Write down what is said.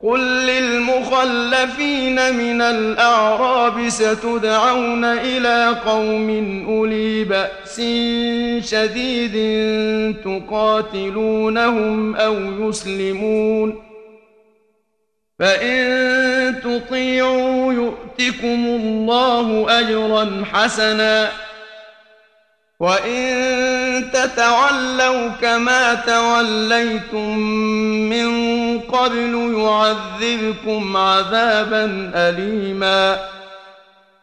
قل للمخلفين من الأعراب ستدعون إلى قوم أولي بأس شديد تقاتلونهم أو يسلمون، فإن تطيعوا يؤتكم الله أجرا حسنا، وإن تتولوا كما توليتم من قبل يعذبكم عذابا أليما.